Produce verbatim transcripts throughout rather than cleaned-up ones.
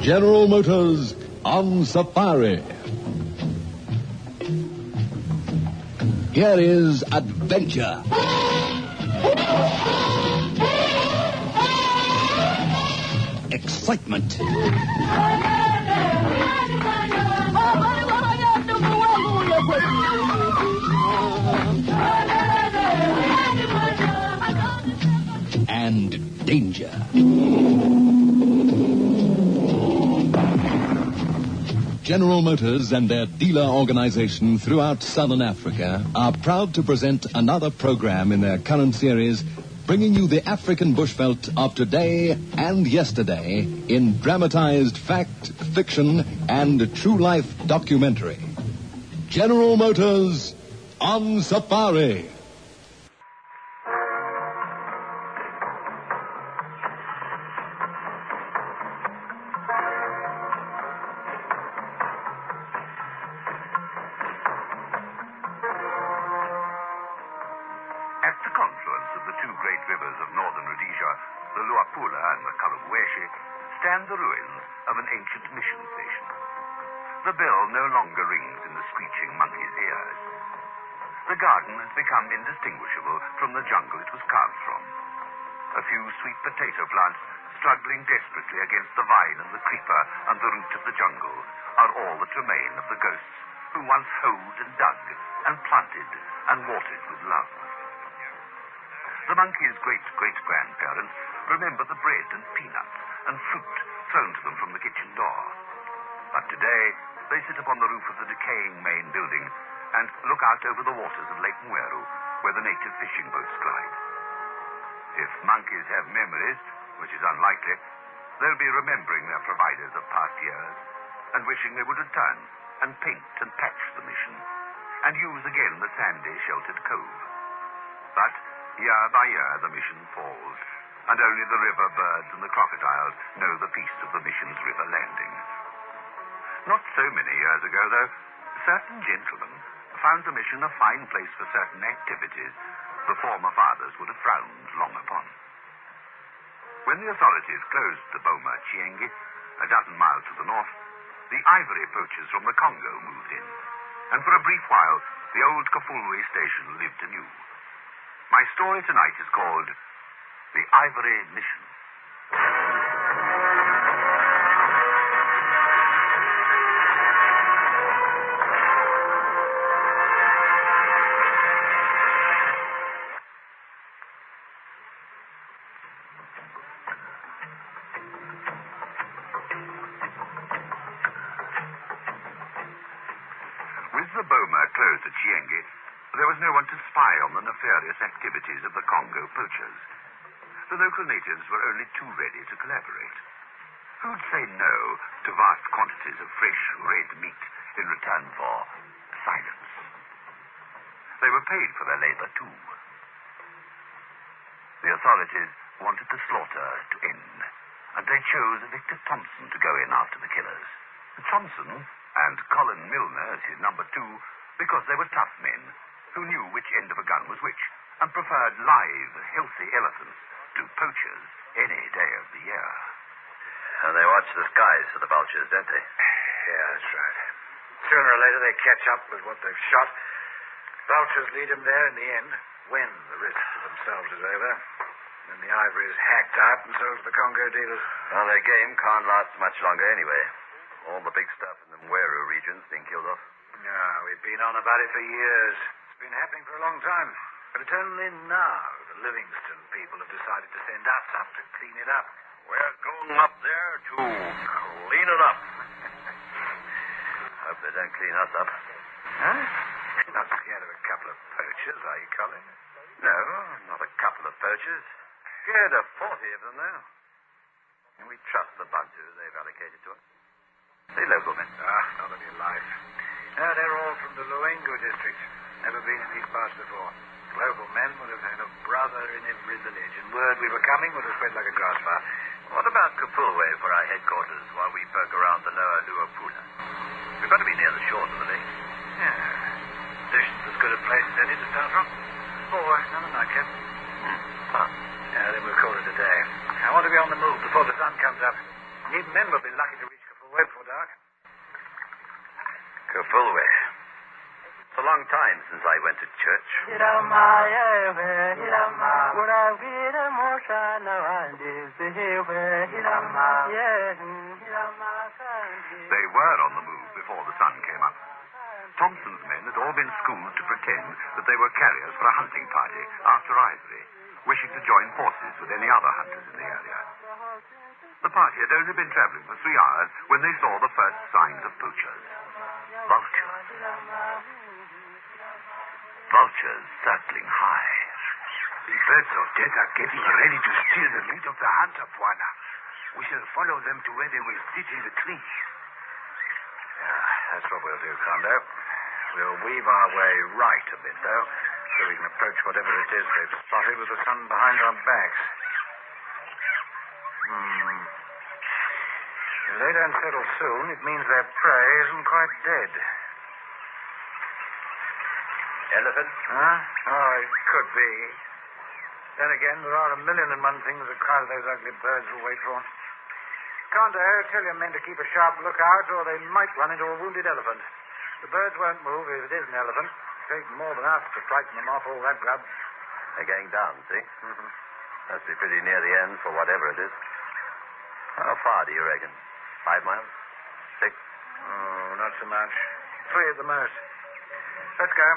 General Motors on Safari. Here is adventure. Excitement. And danger. General Motors and their dealer organization throughout Southern Africa are proud to present another program in their current series, bringing you the African bushveld of today and yesterday in dramatized fact, fiction, and true-life documentary. General Motors on Safari. At the confluence of the two great rivers of northern Rhodesia, the Luapula and the Kalabweshe, stand the ruins of an ancient mission station. The bell no longer rings in the screeching monkey's ears. The garden has become indistinguishable from the jungle it was carved from. A few sweet potato plants, struggling desperately against the vine and the creeper and the root of the jungle, are all that remain of the ghosts who once hoed and dug and planted and watered with love. The monkey's great-great-grandparents remember the bread and peanuts and fruit thrown to them from the kitchen door. But today, they sit upon the roof of the decaying main building and look out over the waters of Lake Mweru, where the native fishing boats glide. If monkeys have memories, which is unlikely, they'll be remembering their providers of past years and wishing they would return and paint and patch the mission and use again the sandy, sheltered cove. But year by year, the mission falls, and only the river birds and the crocodiles know the peace of the mission's river landing. Not so many years ago, though, certain gentlemen found the mission a fine place for certain activities the former fathers would have frowned long upon. When the authorities closed the Boma Chiengi, a dozen miles to the north, the ivory poachers from the Congo moved in, and for a brief while, the old Kafulwe station lived anew. My story tonight is called The Ivory Mission. With the Boma closed at Chiengi, there was no one to spy on the nefarious activities of the Congo poachers. The local natives were only too ready to collaborate. Who'd say no to vast quantities of fresh red meat in return for silence? They were paid for their labor, too. The authorities wanted the slaughter to end, and they chose Victor Thompson to go in after the killers. Thompson and Colin Milner as his number two, because they were tough men who knew which end of a gun was which, and preferred live, healthy elephants to poachers any day of the year. And they watch the skies for the vultures, don't they? Yeah, that's right. Sooner or later they catch up with what they've shot. Vultures lead them there in the end, when the risk to themselves is over. Then the ivory is hacked out and sold to the Congo dealers. Well, their game can't last much longer anyway. All the big stuff in the Mweru region's been killed off. No, we've been on about it for years. It's been happening for a long time. But it's only now the Livingston people have decided to send us up to clean it up. We're going up there to clean it up. Hope they don't clean us up. Huh? You're not scared of a couple of poachers, are you, Colin? No, not a couple of poachers. Scared of forty of them, though. And we trust the buntu they've allocated to us. They're local men. Ah, not of your life. No, they're all from the Luengo district. Never been in these parts before. Local men would have had a brother in every village, and word we were coming would have spread like a grass fire. What about Kapulwe for our headquarters while we poke around the lower Luapula? We've got to be near the shores of the lake. Yeah. Station's as good a place as any to start from. Oh, another nightcap. Hmm. Huh. Yeah, then we'll call it a day. I want to be on the move before the sun comes up. Even then we'll be lucky to reach Fulwe. It's a long time since I went to church. They were on the move before the sun came up. Thompson's men had all been schooled to pretend that they were carriers for a hunting party after ivory, wishing to join forces with any other hunters in the area. The party had only been traveling for three hours when they saw the first signs of poachers. Vultures. Vultures circling high. The birds of death are getting ready to steal the meat of the hunter, Bwana. We shall follow them to where they will sit in the trees. Yeah, that's what we'll do, Kondo. We'll weave our way right a bit, though, so we can approach whatever it is they've spotted with the sun behind our backs. Hmm. If they don't settle soon, it means their prey isn't quite dead. Elephant? Huh? Oh, it could be. Then again, there are a million and one things a crowd of those ugly birds will wait for. Kondo, tell your men to keep a sharp lookout, or they might run into a wounded elephant. The birds won't move if it is an elephant. Take more than us to frighten them off all that grub. They're going down, see? Mm-hmm. Must be pretty near the end for whatever it is. How far do you reckon? Five miles? Six? Oh, not so much. Three at the most. Let's go.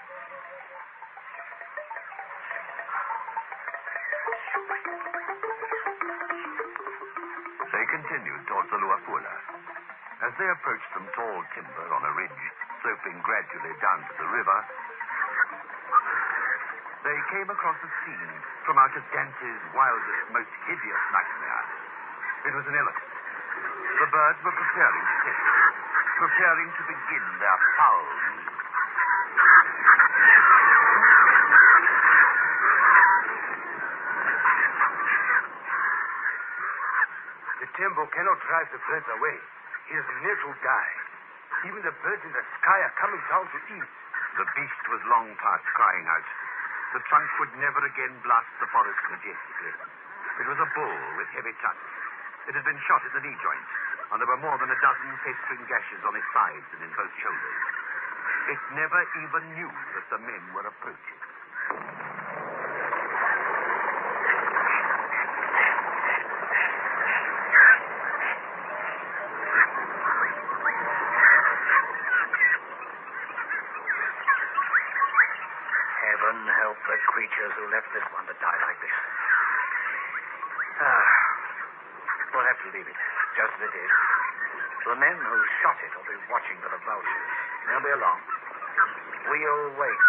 They continued towards the Luapula. As they approached some tall timber on a ridge sloping gradually down to the river, they came across a scene from out of Dante's wildest, most hideous nightmare. It was an elephant. The birds were preparing to take it, preparing to begin their foul meal. The tembo cannot drive the birds away. He is near to die. Even the birds in the sky are coming down to eat. The beast was long past crying out. The trunk would never again blast the forest majestically. It was a bull with heavy tusks. It had been shot in the knee joint, and there were more than a dozen festering gashes on its sides and in both shoulders. It never even knew that the men were approaching. Heaven help the creatures who left this one to die like this. Ah, we'll have to leave it, just as it is. The men who shot it will be watching for the vultures. They'll be along. We'll wait.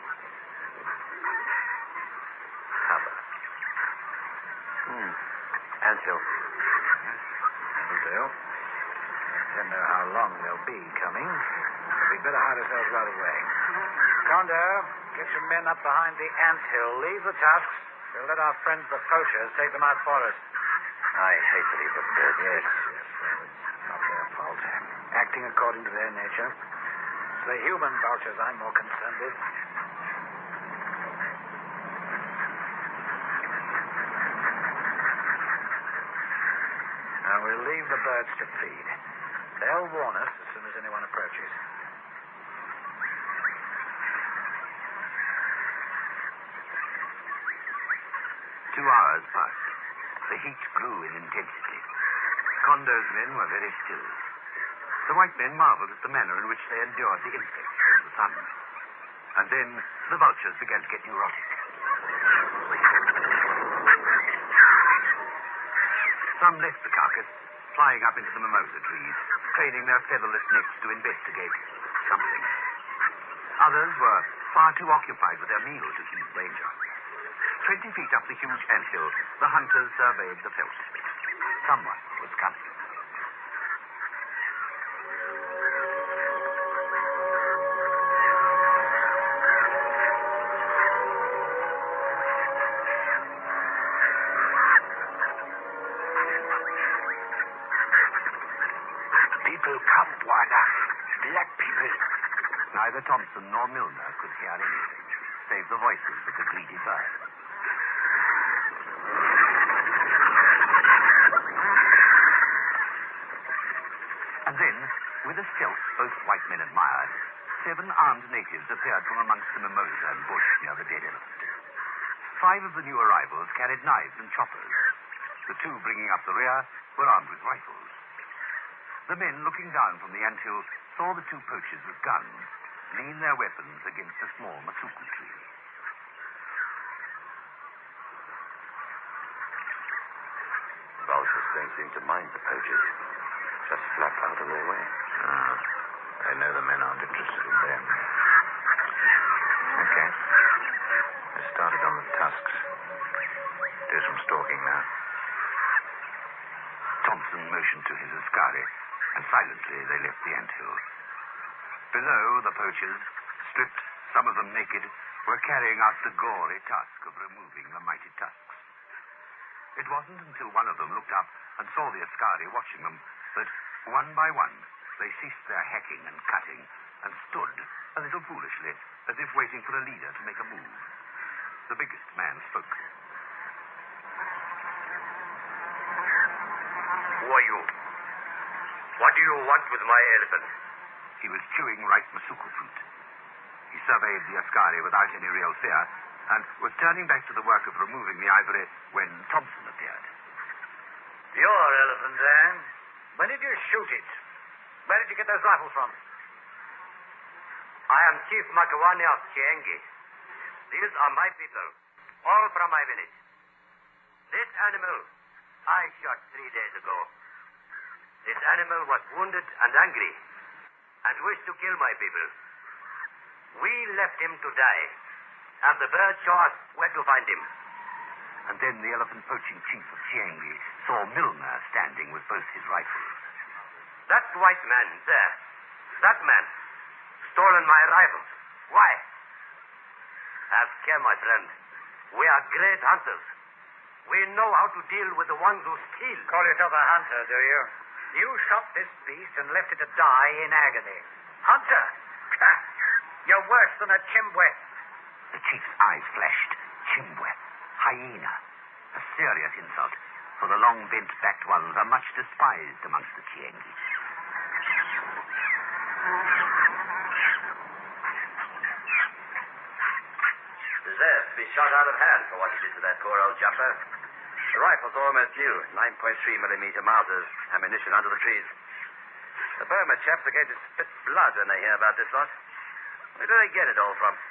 Cover. Hmm. Anthill. That'll do. Don't know how long they'll be coming. We'd better hide ourselves right away. Kondo, get your men up behind the anthill. Leave the tusks. We'll let our friends the poachers take them out for us. I hate to leave the birds. Yes, yes. Well, it's not their fault. Acting according to their nature. It's the human vultures I'm more concerned with. Now, we'll leave the birds to feed. They'll warn us as soon as anyone approaches. Two hours passed. The heat grew in intensity. Kondo's men were very still. The white men marveled at the manner in which they endured the insects and the sun. And then the vultures began to get neurotic. Some left the carcass, flying up into the mimosa trees, craning their featherless necks to investigate something. Others were far too occupied with their meal to heed danger. Twenty feet up the huge anthill, the hunters surveyed the veldt. Someone was coming. People come, Bwana. Black people. Neither Thompson nor Milner could hear anything, save the voices of the greedy birds. And then With a stealth both white men admired, seven armed natives appeared from amongst the mimosa and bush near the dead elephant. Five of the new arrivals carried knives and choppers. The two bringing up the rear were armed with rifles. The men, looking down from the anthill, saw the two poachers with guns lean their weapons against a small masuku tree. Vultures don't seem to mind the poachers. Just flap out of their way. Ah, they know the men aren't interested in them. Okay. They started on the tusks. Do some stalking now. Thompson motioned to his askari, and silently they left the anthill. Below, the poachers, stripped, some of them naked, were carrying out the gory task of removing the mighty tusks. It wasn't until one of them looked up and saw the askari watching them that, one by one, they ceased their hacking and cutting and stood, a little foolishly, as if waiting for a leader to make a move. The biggest man spoke. Who are you? What do you want with my elephant? He was chewing ripe masuku fruit. He surveyed the askari without any real fear and was turning back to the work of removing the ivory when Thompson appeared. Your elephant, Dan. When did you shoot it? Where did you get those rifles from? I am Chief Makawani of Chiengi. These are my people, all from my village. This animal I shot three days ago. This animal was wounded and angry and wished to kill my people. We left him to die, and the bird showed us where to find him. And then the elephant poaching chief of Chiengi saw Milner standing with both his rifles. That white man there, that man, stolen my rifles. Why? Have care, my friend. We are great hunters. We know how to deal with the ones who steal. Call yourself a hunter, do you? You shot this beast and left it to die in agony. Hunter! You're worse than a chimbwe. The chief's eyes flashed. Chimbwe. Hyena. A serious insult, for the long bent-backed ones are much despised amongst the Chiengi. Deserves to be shot out of hand for what he did to that poor old jumper. The rifle's almost new. nine point three millimeter Mausers. Ammunition under the trees. The Burma chaps are going to spit blood when they hear about this lot. Where do they get it all from?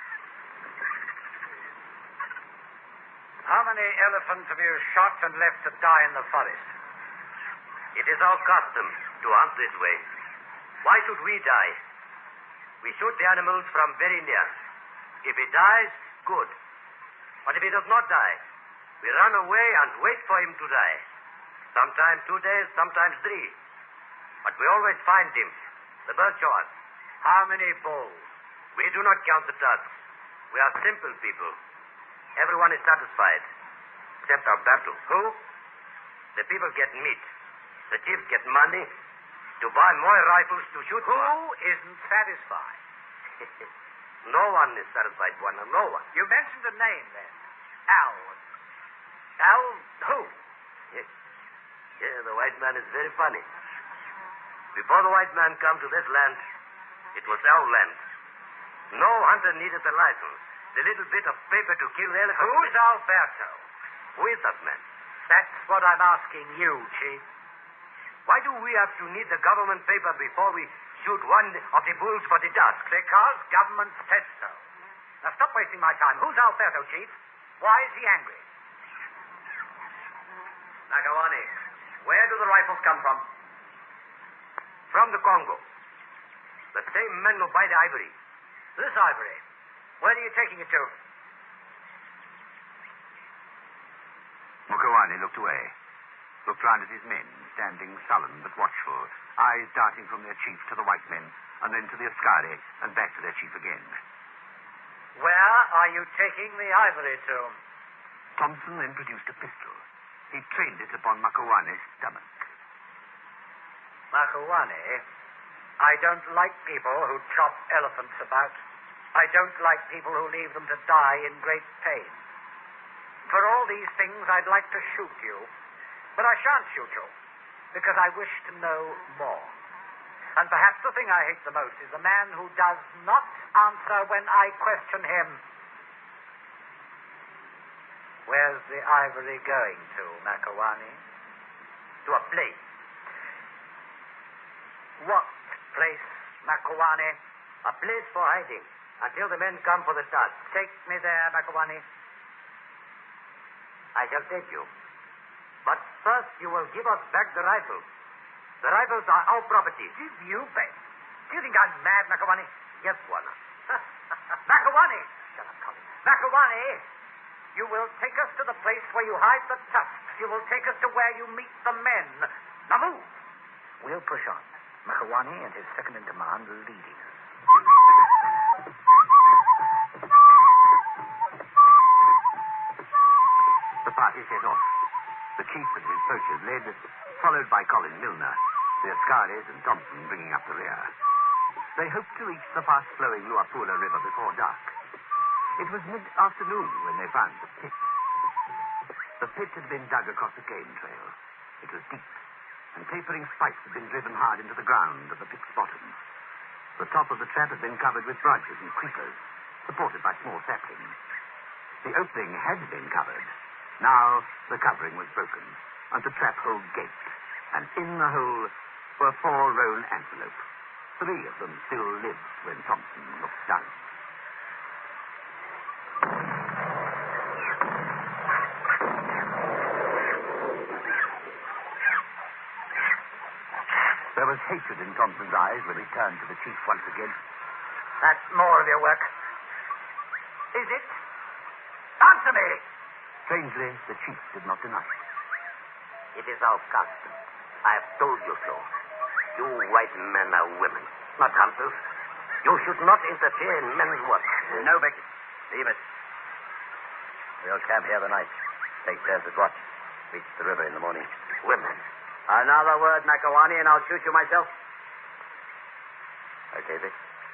How many elephants have you shot and left to die in the forest? It is our custom to hunt this way. Why should we die? We shoot the animals from very near. If he dies, good. But if he does not die, we run away and wait for him to die. Sometimes two days, sometimes three. But we always find him. The bird show us. How many bulls? We do not count the tusks. We are simple people. Everyone is satisfied. Except Alberto. Who? The people get meat. The chiefs get money to buy more rifles to shoot Who more. isn't satisfied? No one is satisfied, Buana. No one. You mentioned a name then. Al. Al who? Yes. Yeah, the white man is very funny. Before the white man come to this land, it was our land. No hunter needed a license. The little bit of paper to kill the elephant. Who's Alberto? Who is that man? That's what I'm asking you, Chief. Why do we have to need the government paper before we shoot one of the bulls for the dusk? Because government says so. Now stop wasting my time. Who's Alberto, Chief? Why is he angry? Nakawani, where do the rifles come from? From the Congo. The same men who buy the ivory. This ivory. Where are you taking it to? Mukawani looked away, looked round at his men, standing sullen but watchful, eyes darting from their chief to the white men, and then to the askari, and back to their chief again. Where are you taking the ivory to? Thompson then produced a pistol. He trained it upon Makawani's stomach. Makawani, I don't like people who chop elephants about. I don't like people who leave them to die in great pain. For all these things, I'd like to shoot you. But I shan't shoot you, because I wish to know more. And perhaps the thing I hate the most is the man who does not answer when I question him. Where's the ivory going to, Makawani? To a place. What place, Makawani? A place for hiding until the men come for the start. Take me there, Makawani. I shall take you. But first you will give us back the rifles. The rifles are our property. Give you back? Do you think I'm mad, Makawani? Yes, Warner. Makawani! Shut up, Colin. Makawani! You will take us to the place where you hide the tusks. You will take us to where you meet the men. Now move! We'll push on. Makawani and his second-in-command leading us. The party set off. The chief and his poachers led, followed by Colin Milner, the Ascaris and Thompson bringing up the rear. They hoped to reach the fast-flowing Luapula River before dark. It was mid-afternoon when they found the pit. The pit had been dug across the game trail. It was deep, and tapering spikes had been driven hard into the ground at the pit's bottom. The top of the trap had been covered with branches and creepers, supported by small saplings. The opening had been covered. Now the covering was broken, and the trap hole gaped, and in the hole were four roan antelope. Three of them still lived when Thompson looked down. There was hatred in Thompson's eyes when he turned to the chief once again. That's more of your work. Is it? Answer me! Strangely, the chief did not deny it. It is our custom. I have told you so. You white men are women, not hunters. You should not interfere in men's work. No, Vic. Leave it. We'll camp here the night. Take turns at watch. Reach the river in the morning. Women. Another word, Makawani, and I'll shoot you myself. Okay, Vic.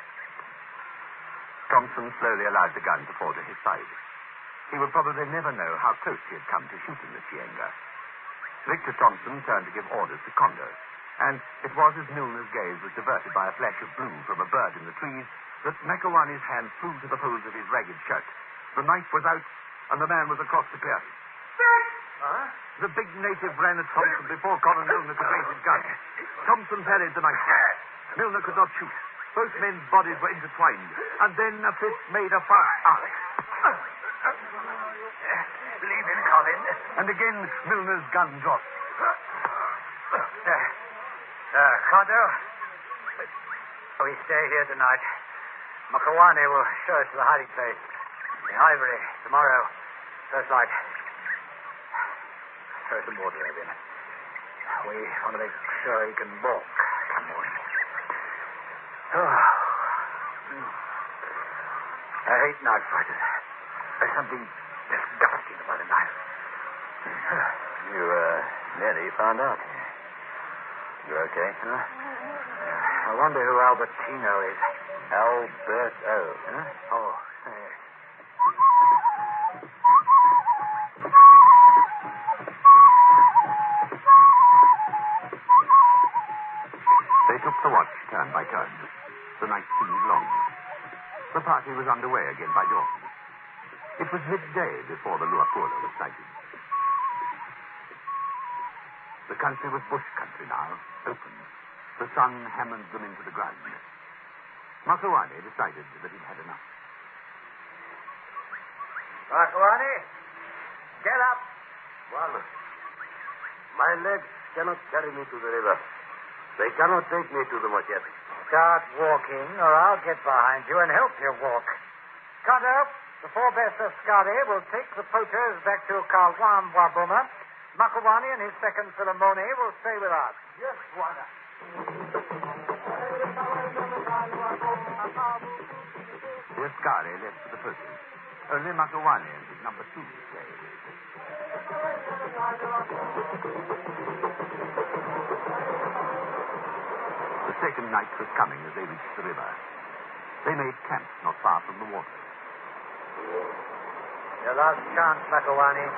Thompson slowly allowed the gun to fall to his side. He would probably never know how close he had come to shooting the Chienga. Victor Thompson turned to give orders to Kondo, and it was as Milner's gaze was diverted by a flash of blue from a bird in the trees that Makawani's hand flew to the folds of his ragged shirt. The knife was out, and the man was across the clearing. Huh? The big native ran at Thompson before Colin Milner could raise his gun. Thompson parried the knife. Milner could not shoot. Both men's bodies were intertwined, and then a fist made a fast arc. Leave him, Colin. And again, Milner's gun dropped. Uh, uh, Kondo, we stay here tonight. Makawani will show us the hiding place. The ivory, tomorrow. First light. Throw some water over him. We want to make sure he can walk. Come on. Oh. I hate knife fighters. There's something disgusting about a knife. You, uh, nearly found out. You okay? Huh? I wonder who Albertino is. Alberto. Huh? Oh, yes. They took the watch turn by turn. The night seemed long. The party was underway again by dawn. It was midday before the Luapula was sighted. The country was bush country now, open. The sun hammered them into the ground. Makawani decided that he'd had enough. Makawani, get up. Well, my legs cannot carry me to the river. They cannot take me to the machete. Start walking, or I'll get behind you and help you walk. Kondo, the four-best Ascari will take the poachers back to Kalwan Wabuma. Makawani and his second Philemoni will stay with us. Yes, Bwana. The Ascari left for the poachers. Only Makawani and his number two stayed. The second night was coming as they reached the river. They made camp not far from the water. Your last chance, Makawani.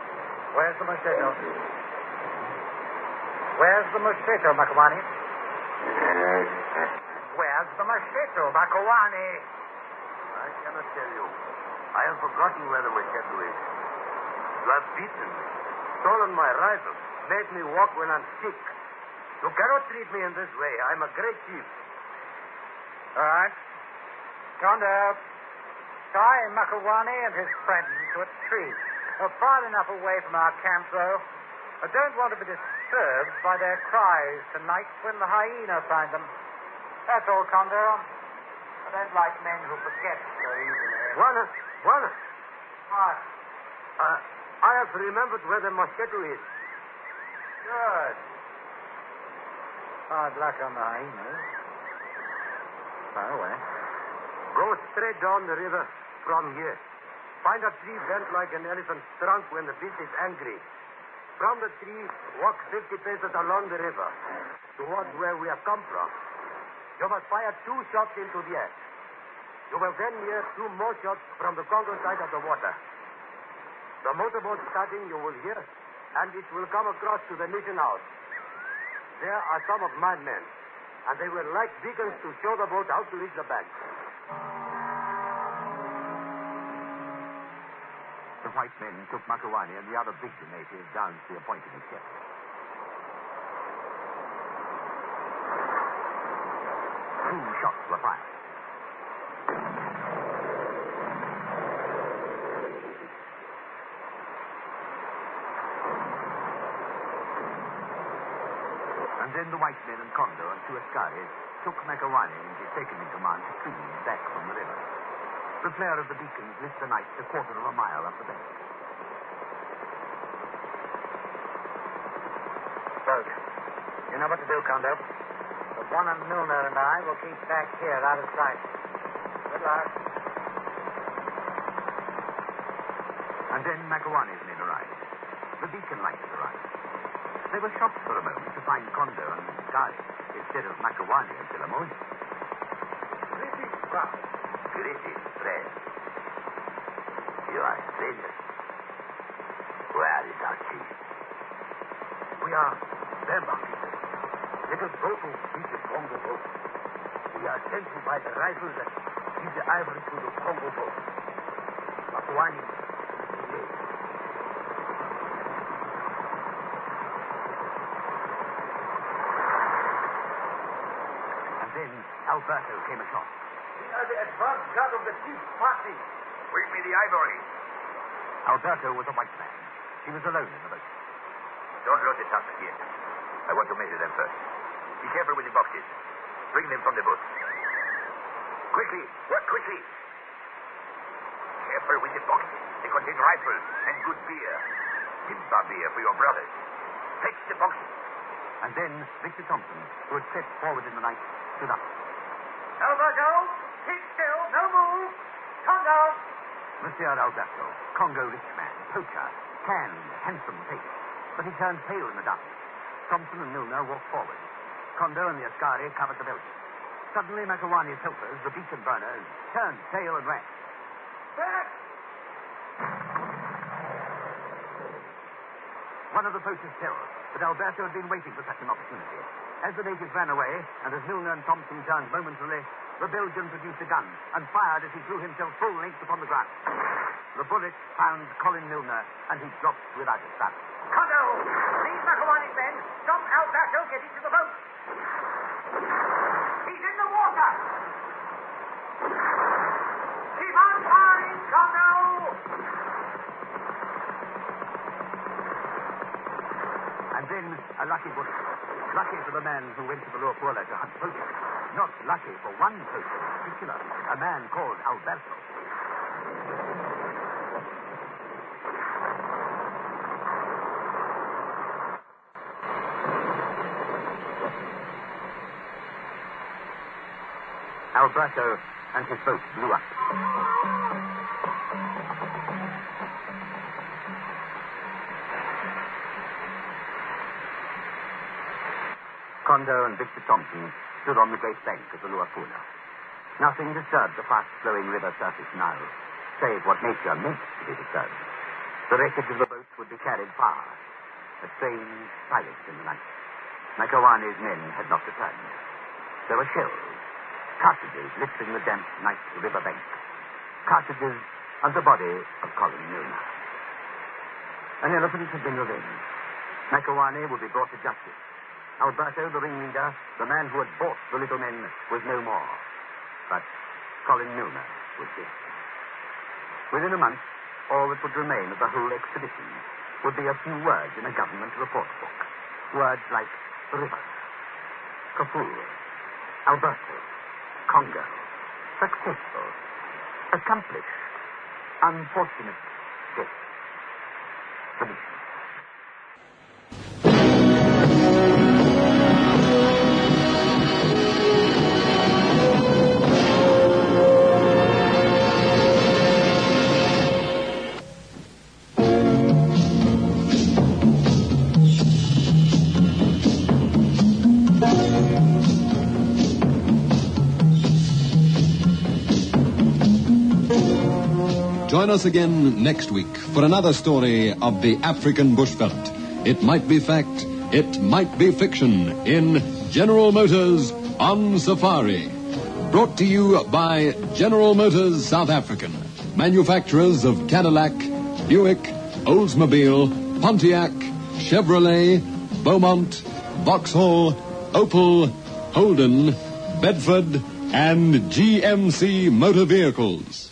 Where's the machete? Where's the machete, Makawani? Where's the machete, Makawani? I cannot tell you. I have forgotten where the machete is. You have beaten me, stolen my rifle, made me walk when I'm sick. You cannot treat me in this way. I'm a great chief. All right. Tonto, tie Makawani and his friends to a tree. They're far enough away from our camp, though. I don't want to be disturbed by their cries tonight when the hyena find them. That's all, Tonto. I don't like men who forget so easily. Buona, Buona. What? Uh, I have remembered where the mosquito is. Good. Hard luck on the hyenas. Far away. Go straight down the river from here. Find a tree bent like an elephant's trunk when the beast is angry. From the tree, walk fifty paces along the river towards where we have come from. You must fire two shots into the air. You will then hear two more shots from the Congo side of the water. The motorboat starting you will hear, and it will come across to the mission house. There are some of my men, and they will light beacons to show the boat how to reach the bank. The white men took Makawani and the other victim natives down to the appointed ship. Two shots were fired. And then the white men and Kondo and two Askaris took Makawani and his second in command to trees back from the river. The flare of the beacons lit the night a quarter of a mile up the bank. Boat. You know what to do, Kondo. The one and Milner and I will keep back here out of sight. Good luck. And then Makawani's men arrived. The beacon lights arrived. They were shocked for a moment to find Kondo and Skari instead of Makawani and Philemon. British brother. British friend. You are strangers. Where is our chief? We are them, officer. Let us go to beat the Congo boat. We are sent to by the rifles that give the ivory to the Congo boat. Makawani is dead. Then Alberto came ashore. We are the advance guard of the chief party. Bring me the ivory. Alberto was a white man. He was alone in the boat. Don't load the tusks here. I want to measure them first. Be careful with the boxes. Bring them from the boat. Quickly, work quickly. Careful with the boxes. They contain rifles and good beer. Timba beer for your brothers. Fetch the boxes. And then Victor Thompson, who had stepped forward in the night, stood up. Alberto, keep still. No move. Congo. Monsieur Alberto, Congo rich man, poacher, tanned, handsome face. But he turned pale in the dark. Thompson and Milner walked forward. Kondo and the Askari covered the building. Suddenly, Makawani's helpers, the beacon burners, turned tail and ran. Back! One of the poachers fell, but Alberto had been waiting for such an opportunity. As the natives ran away, and as Milner and Thompson turned momentarily, the Belgian produced a gun and fired as he threw himself full length upon the ground. The bullet found Colin Milner, and he dropped without a start. Kondo, these Makawani's men. Stop Alberto getting to the boat. He's in the water. Keep on firing, Kondo. And then a lucky bullet. Lucky for the man who went to the Luapula to hunt poachers. Not lucky for one poacher in particular, a man called Alberto. Alberto and his boat blew up. Kondo and Victor Thompson stood on the great bank of the Luapula. Nothing disturbed the fast-flowing river surface now, save what nature meant to be disturbed. The wreckage of the boat would be carried far. A strange silence in the night. Makawani's men had not returned. There were shells, cartridges littering the damp night river bank. Cartridges and the body of Colin Milner. An elephant had been revenged. Makawani would be brought to justice. Alberto, the ringleader, the man who had bought the little men, was no more. But Colin Milner was dead. Within a month, all that would remain of the whole expedition would be a few words in a government report book. Words like river, Kafur, Alberto, Congo, successful, accomplished, unfortunate, death. The mission. Join us again next week for another story of the African bushveld. It might be fact, it might be fiction in General Motors on Safari. Brought to you by General Motors South African, manufacturers of Cadillac, Buick, Oldsmobile, Pontiac, Chevrolet, Beaumont, Vauxhall, Opel, Holden, Bedford, and G M C motor vehicles.